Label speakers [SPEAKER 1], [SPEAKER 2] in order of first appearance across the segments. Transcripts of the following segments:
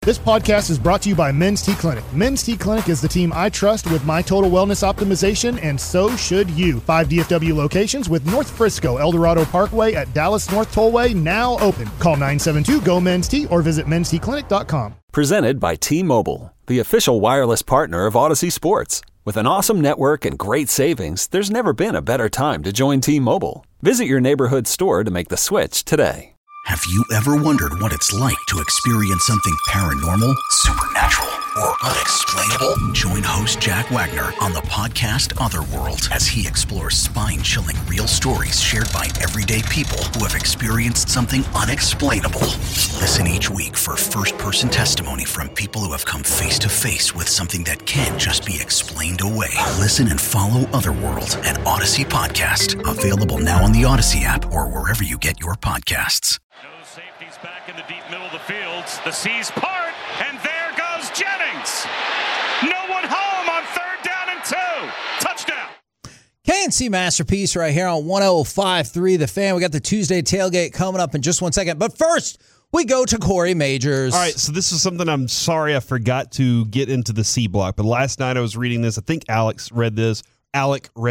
[SPEAKER 1] This podcast is brought to you by Men's T Clinic. Men's T Clinic is the team I trust with my total wellness optimization, and so should you. 5 DFW locations with North Frisco, Eldorado Parkway at Dallas North Tollway now open. Call 972-GO-MEN'S-T or visit mensteclinic.com.
[SPEAKER 2] Presented by T-Mobile, the official wireless partner of Odyssey Sports. With an awesome network and great savings, there's never been a better time to join T-Mobile. Visit your neighborhood store to make the switch today.
[SPEAKER 3] Have you ever wondered what it's like to experience something paranormal, supernatural, or unexplainable? Join host Jack Wagner on the podcast Otherworld as he explores spine-chilling real stories shared by everyday people who have experienced something unexplainable. Listen each week for first-person testimony from people who have come face-to-face with something that can't just be explained away. Listen and follow Otherworld, an Odyssey podcast. Available now on the Odyssey app or wherever you get your podcasts.
[SPEAKER 4] No safeties back in the deep middle of the field. The seas part, and there goes Jennings. No one home on 3rd down and 2. Touchdown.
[SPEAKER 5] KNC Masterpiece right here on 105.3 The Fan. We got the Tuesday tailgate coming up in just 1 second. But first, we go to Corey Majors.
[SPEAKER 6] All right, so this is something I'm sorry I forgot to get into the C block. But last night I was reading this. I think Alec read this. I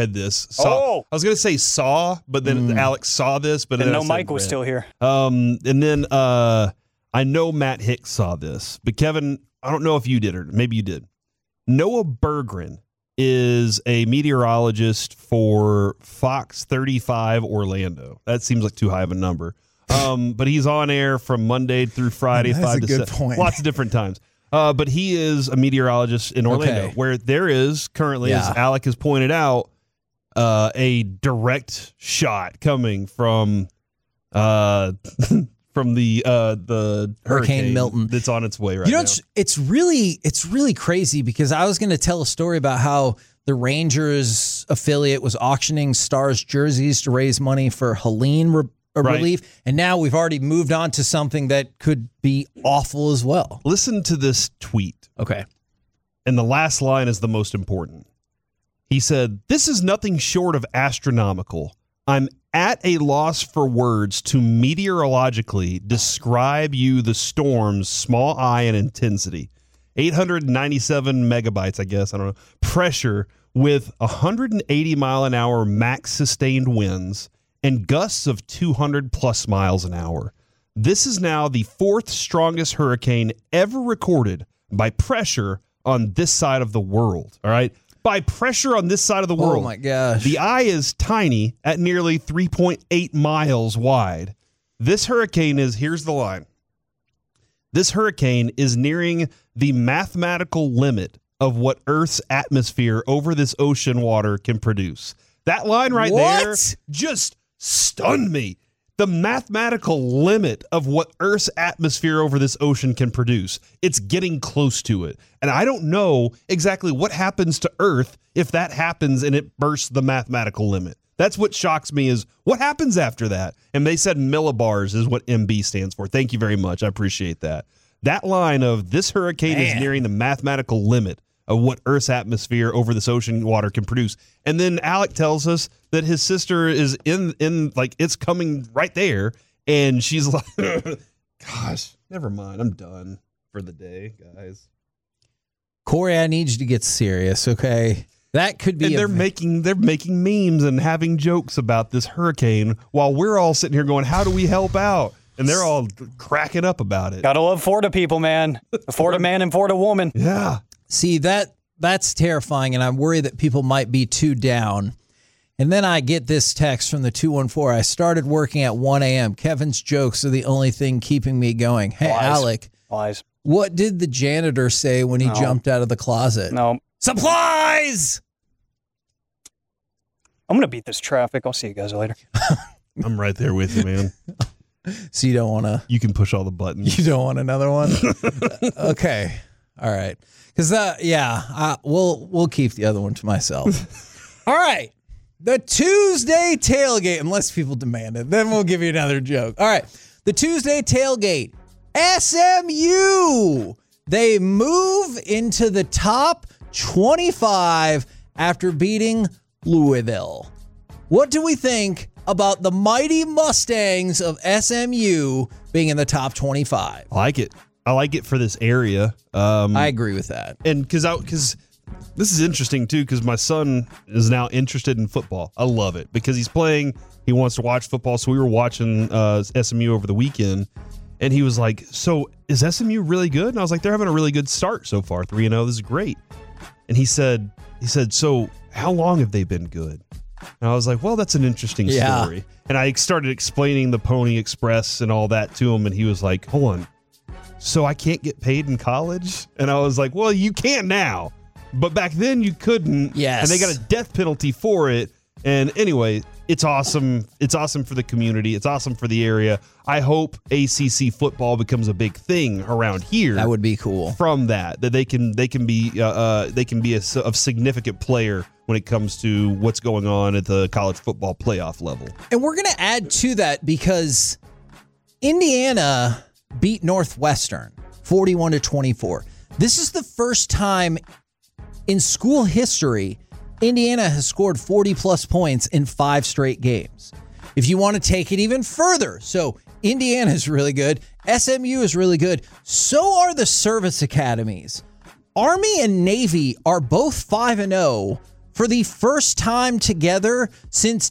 [SPEAKER 6] was going to say saw, but then Alex saw this. But
[SPEAKER 7] and no, Mike was still here.
[SPEAKER 6] And then I know Matt Hicks saw this. But Kevin, I don't know if you did or maybe you did. Noah Berggren is a meteorologist for Fox 35 Orlando. That seems like too high of a number. But he's on air from Monday through Friday, 5 to 7.
[SPEAKER 5] Point.
[SPEAKER 6] Lots of different times. But he is a meteorologist in Orlando, where there is currently, as Alec has pointed out, a direct shot coming from the
[SPEAKER 5] Hurricane Milton
[SPEAKER 6] that's on its way right now.
[SPEAKER 5] It's really crazy because I was going to tell a story about how the Rangers affiliate was auctioning Stars jerseys to raise money for Helene relief, and now we've already moved on to something that could be awful as well.
[SPEAKER 6] Listen to this tweet.
[SPEAKER 5] Okay.
[SPEAKER 6] And the last line is the most important. He said, "This is nothing short of astronomical. I'm at a loss for words to meteorologically describe you the storm's small I and intensity. 897 megabytes, I guess, I don't know, pressure with 180 mile an hour max sustained winds and gusts of 200 plus miles an hour. This is now the 4th strongest hurricane ever recorded by pressure on this side of the world." All right? By pressure on this side of the world.
[SPEAKER 5] Oh, my gosh.
[SPEAKER 6] The eye is tiny at nearly 3.8 miles wide. This hurricane is, here's the line. This hurricane is nearing the mathematical limit of what Earth's atmosphere over this ocean water can produce. That line right there just stunned me. The mathematical limit of what Earth's atmosphere over this ocean can produce. It's getting close to it. And I don't know exactly what happens to Earth if that happens and it bursts the mathematical limit. That's what shocks me is what happens after that. And they said millibars is what MB stands for. Thank you very much. I appreciate that. That line of this hurricane is nearing the mathematical limit of what Earth's atmosphere over this ocean water can produce. And then Alec tells us that his sister is in like, it's coming right there. And she's like, gosh, never mind. I'm done for the day, guys.
[SPEAKER 5] Corey, I need you to get serious, okay? That could be.
[SPEAKER 6] And they're making memes and having jokes about this hurricane while we're all sitting here going, how do we help out? And they're all cracking up about it.
[SPEAKER 7] Gotta love Florida people, man. Florida man and Florida woman.
[SPEAKER 6] Yeah.
[SPEAKER 5] See, that's terrifying, and I'm worried that people might be too down. And then I get this text from the 214. I started working at 1 a.m. Kevin's jokes are the only thing keeping me going. Hey,
[SPEAKER 7] Lies.
[SPEAKER 5] Alec.
[SPEAKER 7] Lies.
[SPEAKER 5] What did the janitor say when he jumped out of the closet?
[SPEAKER 7] No.
[SPEAKER 5] Supplies!
[SPEAKER 7] I'm going to beat this traffic. I'll see you guys later.
[SPEAKER 6] I'm right there with you, man.
[SPEAKER 5] So you don't want to...
[SPEAKER 6] You can push all the buttons.
[SPEAKER 5] You don't want another one? Okay. All right. Because, we'll keep the other one to myself. All right. The Tuesday tailgate, unless people demand it, then we'll give you another joke. All right. The Tuesday tailgate. SMU. They move into the top 25 after beating Louisville. What do we think about the mighty Mustangs of SMU being in the top 25?
[SPEAKER 6] I like it. I like it for this area.
[SPEAKER 5] I agree with that.
[SPEAKER 6] And because this is interesting too, because my son is now interested in football. I love it because he's playing. He wants to watch football. So we were watching SMU over the weekend, and he was like, "So is SMU really good?" And I was like, "They're having a really good start so far, 3-0. This is great." And he said, "So how long have they been good?" And I was like, "Well, that's an interesting story." And I started explaining the Pony Express and all that to him, and he was like, "Hold on, so I can't get paid in college?" And I was like, "Well, you can now. But back then you couldn't."
[SPEAKER 5] Yes.
[SPEAKER 6] And they got a death penalty for it. And anyway, it's awesome. It's awesome for the community. It's awesome for the area. I hope ACC football becomes a big thing around here.
[SPEAKER 5] That would be cool.
[SPEAKER 6] From that they can be a significant player when it comes to what's going on at the college football playoff level.
[SPEAKER 5] And we're going to add to that because Indiana beat Northwestern 41-24. This is the first time in school history Indiana has scored 40-plus points in 5 straight games. If you want to take it even further, so Indiana is really good, SMU is really good, so are the service academies. Army and Navy are both 5-0 for the first time together since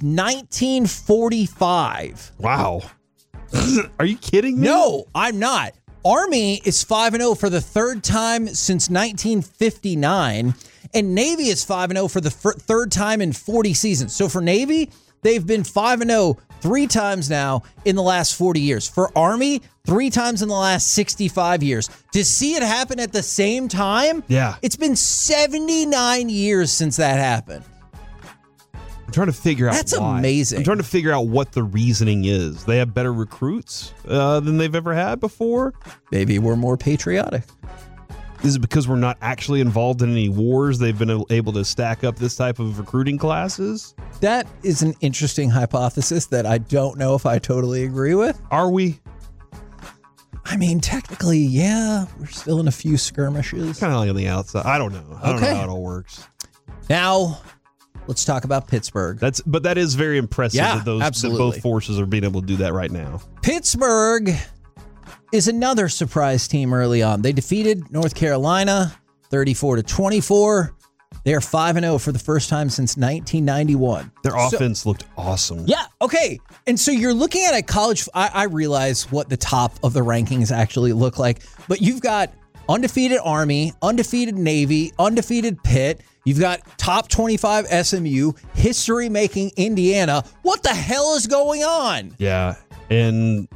[SPEAKER 5] 1945.
[SPEAKER 6] Wow. Are you kidding me?
[SPEAKER 5] No, I'm not. Army is 5-0 for the third time since 1959, and Navy is 5-0 for the third time in 40 seasons. So for Navy, they've been 5-0 3 times now in the last 40 years. For Army, 3 times in the last 65 years. To see it happen at the same time, it's been 79 years since that happened.
[SPEAKER 6] I'm trying to figure out
[SPEAKER 5] That's
[SPEAKER 6] why.
[SPEAKER 5] amazing.
[SPEAKER 6] I'm trying to figure out what the reasoning is. They have better recruits than they've ever had before.
[SPEAKER 5] Maybe we're more patriotic.
[SPEAKER 6] Is it because we're not actually involved in any wars? They've been able to stack up this type of recruiting classes?
[SPEAKER 5] That is an interesting hypothesis that I don't know if I totally agree with.
[SPEAKER 6] Are we?
[SPEAKER 5] I mean, technically, yeah. We're still in a few skirmishes.
[SPEAKER 6] Kind of like on the outside. I don't know. I don't know how it all works.
[SPEAKER 5] Now, let's talk about Pittsburgh.
[SPEAKER 6] But that is very impressive that
[SPEAKER 5] absolutely.
[SPEAKER 6] both forces are being able to do that right now.
[SPEAKER 5] Pittsburgh is another surprise team early on. They defeated North Carolina 34-24. They are 5-0 for the first time since 1991.
[SPEAKER 6] Their offense looked awesome.
[SPEAKER 5] Yeah, okay. And so you're looking at a college. I realize what the top of the rankings actually look like, but you've got undefeated Army, undefeated Navy, undefeated Pitt. You've got top 25 SMU, history-making Indiana. What the hell is going on?
[SPEAKER 6] Yeah, and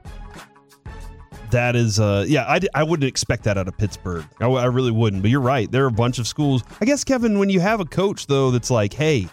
[SPEAKER 6] that is, I wouldn't expect that out of Pittsburgh. I really wouldn't, but you're right. There are a bunch of schools. I guess, Kevin, when you have a coach, though, that's like, hey,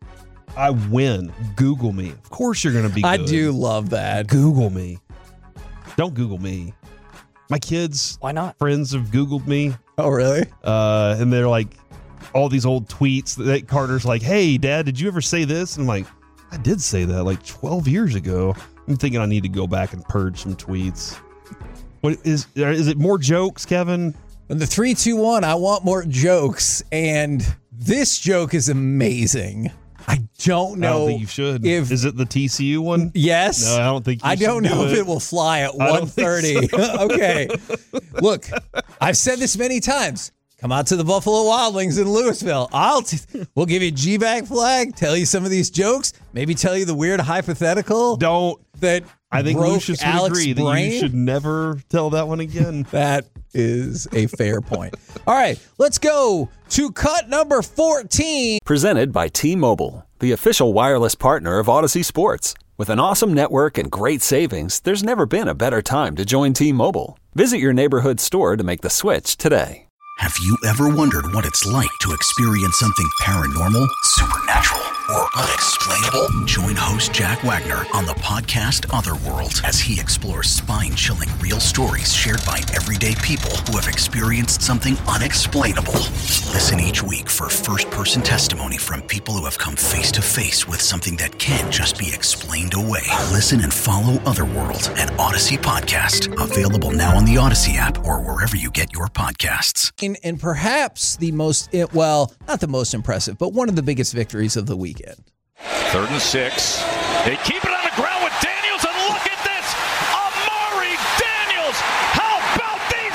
[SPEAKER 6] I win, Google me. Of course you're going to be good.
[SPEAKER 5] I do love that.
[SPEAKER 6] Google me. Don't Google me. My kids,
[SPEAKER 7] Why not?
[SPEAKER 6] friends have Googled me.
[SPEAKER 5] Oh, really?
[SPEAKER 6] And they're like, all these old tweets that Carter's like, hey, Dad, did you ever say this? And I'm like, I did say that like 12 years ago. I'm thinking I need to go back and purge some tweets. What is it more jokes, Kevin?
[SPEAKER 5] In the 3-2-1, I want more jokes, and this joke is amazing. I don't know.
[SPEAKER 6] I don't think you should. Is it the TCU one?
[SPEAKER 5] Yes.
[SPEAKER 6] No, I don't think you
[SPEAKER 5] I
[SPEAKER 6] should
[SPEAKER 5] don't know
[SPEAKER 6] do
[SPEAKER 5] if it will fly at
[SPEAKER 6] I don't think
[SPEAKER 5] 1:30.
[SPEAKER 6] so.
[SPEAKER 5] Okay. Look, I've said this many times. Come out to the Buffalo Wild Wings in Louisville. We'll give you a G-Bag flag, tell you some of these jokes, maybe tell you the weird hypothetical.
[SPEAKER 6] I think Lucius would agree that you should never tell that one again.
[SPEAKER 5] That is a fair point. All right, let's go to cut number 14.
[SPEAKER 2] Presented by T-Mobile, the official wireless partner of Odyssey Sports. With an awesome network and great savings, there's never been a better time to join T-Mobile. Visit your neighborhood store to make the switch today.
[SPEAKER 3] Have you ever wondered what it's like to experience something paranormal, supernatural, or unexplainable? Join host Jack Wagner on the podcast Otherworld as he explores spine-chilling real stories shared by everyday people who have experienced something unexplainable. Listen each week for first-person testimony from people who have come face-to-face with something that can't just be explained away. Listen and follow Otherworld, an Odyssey podcast. Available now on the Odyssey app or wherever you get your podcasts.
[SPEAKER 5] And perhaps the most, not the most impressive, but one of the biggest victories of the weekend.
[SPEAKER 4] 3rd and 6. They keep it on the ground with Daniels, and look at this. Amari Daniels. How about these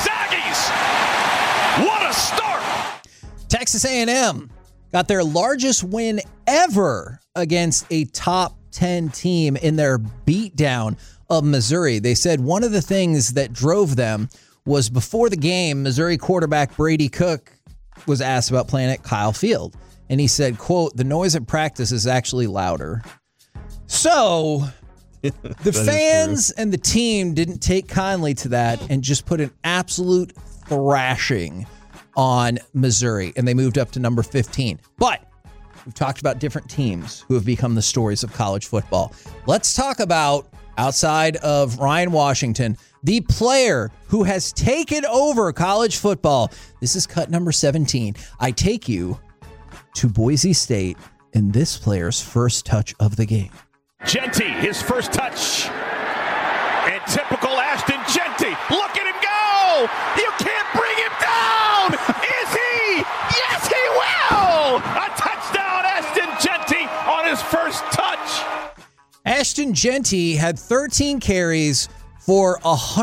[SPEAKER 5] Texas A&M got their largest win ever against a top 10 team in their beatdown of Missouri. They said one of the things that drove them was before the game, Missouri quarterback Brady Cook was asked about playing at Kyle Field. And he said, quote, "The noise at practice is actually louder." So the fans and the team didn't take kindly to that and just put an absolute thrashing on Missouri. And they moved up to number 15. But we've talked about different teams who have become the stories of college football. Let's talk about, outside of Ryan Washington, the player who has taken over college football. This is cut number 17. I take you to Boise State in this player's first touch of the game.
[SPEAKER 4] Genty, his first touch. And typical Ashton Genty. Look at him go! You can't bring him down! Is he? Yes, he will! A touchdown, Ashton Genty on his first touch.
[SPEAKER 5] Ashton Genty had 13 carries for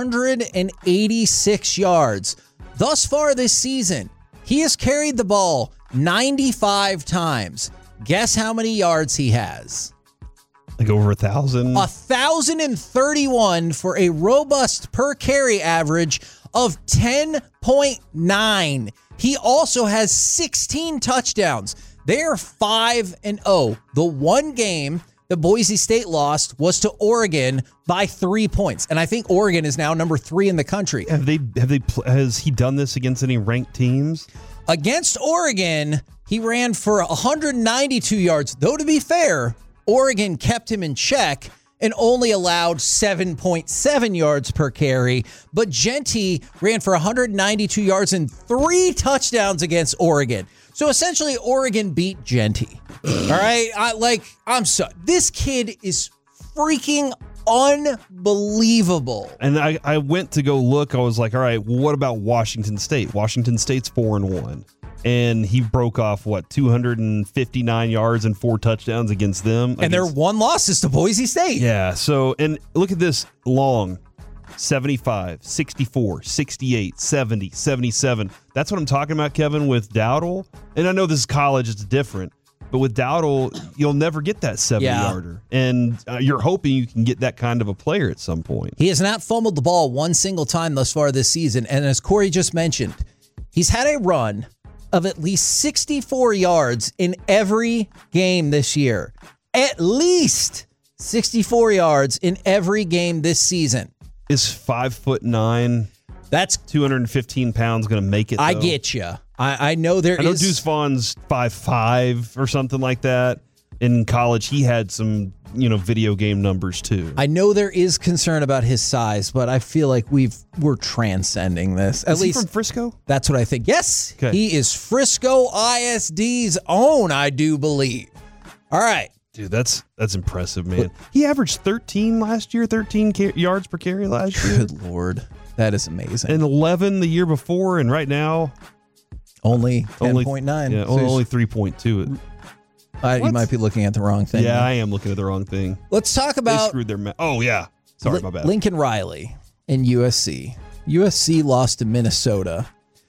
[SPEAKER 5] 186 yards. Thus far this season, he has carried the ball 95 times. Guess how many yards he has?
[SPEAKER 6] Like over 1,000.
[SPEAKER 5] 1,031 for a robust per carry average of 10.9. He also has 16 touchdowns. They are 5-0. The one game that Boise State lost was to Oregon by 3 points. And I think Oregon is now number 3 in the country.
[SPEAKER 6] Has he done this against any ranked teams?
[SPEAKER 5] Against Oregon, he ran for 192 yards. Though, to be fair, Oregon kept him in check and only allowed 7.7 yards per carry. But Genty ran for 192 yards and 3 touchdowns against Oregon. So essentially, Oregon beat Genty. All right? I'm sorry. This kid is freaking unbelievable.
[SPEAKER 6] And I went to go look. I was like, all right, what about Washington State? Washington State's 4-1. And he broke off, 259 yards and 4 touchdowns against them.
[SPEAKER 5] And their one loss is to Boise State.
[SPEAKER 6] Yeah, so, and look at this long. 75, 64, 68, 70, 77. That's what I'm talking about, Kevin, with Dowdle. And I know this is college, it's different. But with Dowdle, you'll never get that 70-yarder. And you're hoping you can get that kind of a player at some point.
[SPEAKER 5] He has not fumbled the ball one single time thus far this season. And as Corey just mentioned, he's had a run of at least 64 yards in every game this year. At least 64 yards in every game this season.
[SPEAKER 6] Is 5'9",
[SPEAKER 5] that's
[SPEAKER 6] 215 pounds going to make it, though?
[SPEAKER 5] I get you. I know there is.
[SPEAKER 6] I know Deuce Vaughn's 5'5" or something like that. In college, he had some, video game numbers too.
[SPEAKER 5] I know there is concern about his size, but I feel like we're transcending this. At least
[SPEAKER 6] he from Frisco?
[SPEAKER 5] That's what I think. Yes,
[SPEAKER 6] okay. He
[SPEAKER 5] is Frisco ISD's own, I do believe. All right.
[SPEAKER 6] Dude, that's impressive, man. He averaged 13 last year, 13 yards per carry last year.
[SPEAKER 5] Good Lord. That is amazing.
[SPEAKER 6] And 11 the year before, and right now,
[SPEAKER 5] only 10.9.
[SPEAKER 6] Yeah,
[SPEAKER 5] so
[SPEAKER 6] only 3.2.
[SPEAKER 5] You might be looking at the wrong thing.
[SPEAKER 6] Yeah, I am looking at the wrong thing.
[SPEAKER 5] Let's talk about...
[SPEAKER 6] They screwed their... Oh, yeah. Sorry, my bad.
[SPEAKER 5] Lincoln Riley and USC. USC lost to Minnesota.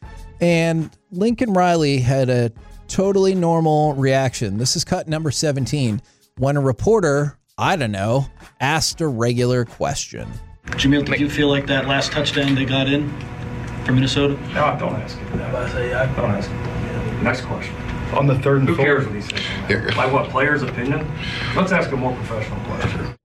[SPEAKER 5] And Lincoln Riley had a totally normal reaction. This is cut number 17. When a reporter, asked a regular question.
[SPEAKER 8] Jamil, did you feel like that last touchdown they got in for Minnesota?
[SPEAKER 9] No, don't ask him that. Don't ask him. Next question. On the 3rd and 4. Who cares what he says? By what, player's opinion? Let's ask a more professional question.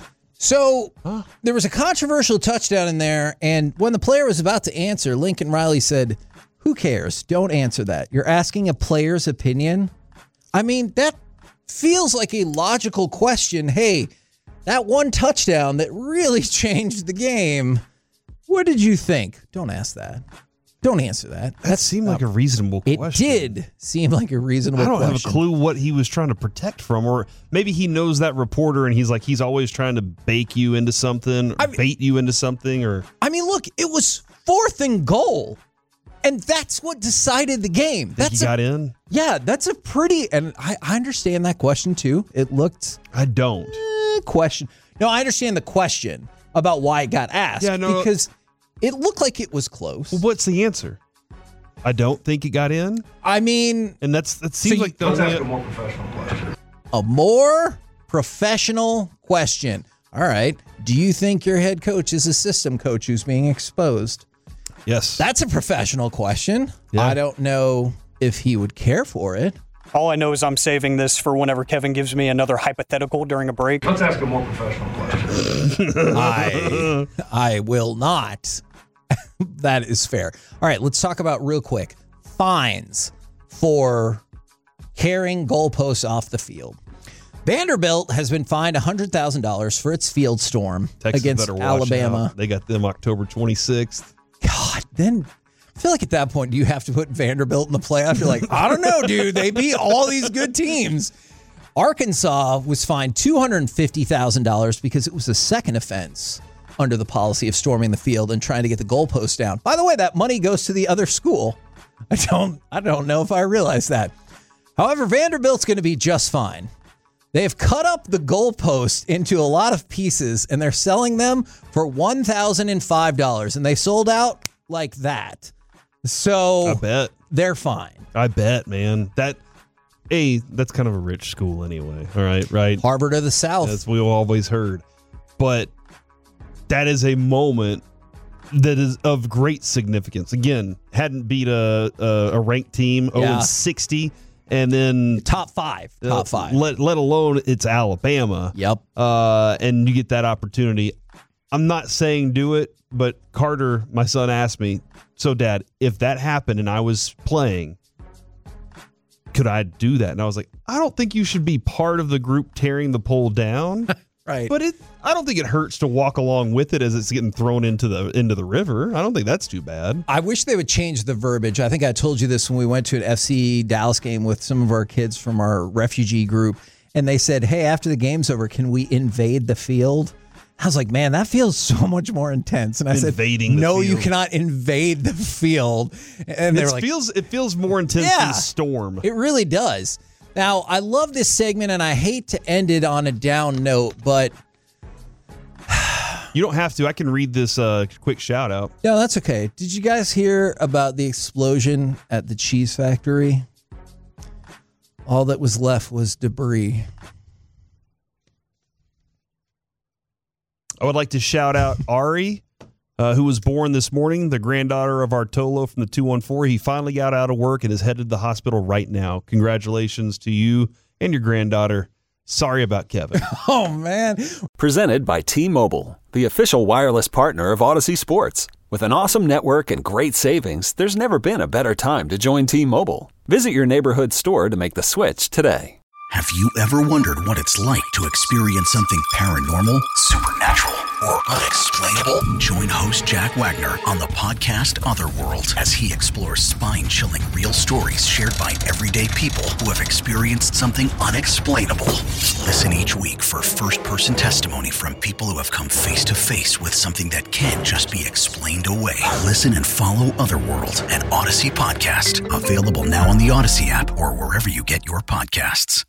[SPEAKER 5] So there was a controversial touchdown in there, and when the player was about to answer, Lincoln Riley said, "Who cares? Don't answer that. You're asking a player's opinion?" I mean, that feels like a logical question. Hey, that one touchdown that really changed the game, what did you think? Don't ask that. Don't answer that.
[SPEAKER 6] That seemed like a reasonable question.
[SPEAKER 5] It did seem like a reasonable question.
[SPEAKER 6] I don't have a clue what he was trying to protect from, or maybe he knows that reporter and he's always trying to bait you into something, bait you into something, or...
[SPEAKER 5] I mean, look, it was 4th and goal. And that's what decided the game.
[SPEAKER 6] He got in?
[SPEAKER 5] Yeah, that's a pretty... And I understand that question, too. It looked...
[SPEAKER 6] I don't.
[SPEAKER 5] Question. No, I understand the question about why it got asked.
[SPEAKER 6] Yeah, no.
[SPEAKER 5] Because it looked like it was close.
[SPEAKER 6] Well, what's the answer? I don't think it got in.
[SPEAKER 5] I mean,
[SPEAKER 6] And that seems like the
[SPEAKER 9] Let's ask a
[SPEAKER 6] only.
[SPEAKER 9] more professional question.
[SPEAKER 5] a more professional question. All right. Do you think your head coach is a system coach who's being exposed?
[SPEAKER 6] Yes.
[SPEAKER 5] That's a professional question.
[SPEAKER 6] Yeah.
[SPEAKER 5] I don't know if he would care for it.
[SPEAKER 7] All I know is I'm saving this for whenever Kevin gives me another hypothetical during a break.
[SPEAKER 9] Let's ask a more professional question.
[SPEAKER 5] I will not. That is fair. All right, let's talk about real quick fines for carrying goalposts off the field. Vanderbilt has been fined $100,000 for its field storm
[SPEAKER 6] Texas
[SPEAKER 5] against
[SPEAKER 6] better watch
[SPEAKER 5] Alabama.
[SPEAKER 6] out. They got them October 26th.
[SPEAKER 5] God, then I feel like at that point, do you have to put Vanderbilt in the playoff? You're like, I don't know, dude. They beat all these good teams. Arkansas was fined $250,000 because it was the second offense under the policy of storming the field and trying to get the goalpost down. By the way, that money goes to the other school. I don't know if I realized that. However, Vanderbilt's going to be just fine. They have cut up the goalpost into a lot of pieces, and they're selling them for $1,005, and they sold out like that. So
[SPEAKER 6] I bet.
[SPEAKER 5] they're fine.
[SPEAKER 6] I bet, man. That's kind of a rich school anyway. All right.
[SPEAKER 5] Harvard of the South.
[SPEAKER 6] That's what we've always heard. But that is a moment that is of great significance. Again, hadn't beat a ranked team, 0-60, and then
[SPEAKER 5] top five.
[SPEAKER 6] Let alone it's Alabama.
[SPEAKER 5] Yep.
[SPEAKER 6] And you get that opportunity. I'm not saying do it, but Carter, my son, asked me, so Dad, if that happened and I was playing, could I do that? And I was like, I don't think you should be part of the group tearing the pole down.
[SPEAKER 5] Right.
[SPEAKER 6] But I don't think it hurts to walk along with it as it's getting thrown into the river. I don't think that's too bad.
[SPEAKER 5] I wish they would change the verbiage. I think I told you this when we went to an FC Dallas game with some of our kids from our refugee group, and they said, hey, after the game's over, can we invade the field? I was like, man, that feels so much more intense. And I said, no, you cannot invade the field. And they were like,
[SPEAKER 6] it feels more intense than storm.
[SPEAKER 5] It really does. Now, I love this segment, and I hate to end it on a down note, but
[SPEAKER 6] you don't have to. I can read this quick shout out.
[SPEAKER 5] No, that's okay. Did you guys hear about the explosion at the cheese factory? All that was left was debris.
[SPEAKER 6] I would like to shout out Ari, who was born this morning, the granddaughter of Artolo from the 214. He finally got out of work and is headed to the hospital right now. Congratulations to you and your granddaughter. Sorry about Kevin.
[SPEAKER 5] Oh, man.
[SPEAKER 2] Presented by T-Mobile, the official wireless partner of Odyssey Sports. With an awesome network and great savings, there's never been a better time to join T-Mobile. Visit your neighborhood store to make the switch today.
[SPEAKER 3] Have you ever wondered what it's like to experience something paranormal, supernatural, or unexplainable? Join host Jack Wagner on the podcast Otherworld as he explores spine-chilling real stories shared by everyday people who have experienced something unexplainable. Listen each week for first-person testimony from people who have come face-to-face with something that can't just be explained away. Listen and follow Otherworld, an Odyssey podcast. Available now on the Odyssey app or wherever you get your podcasts.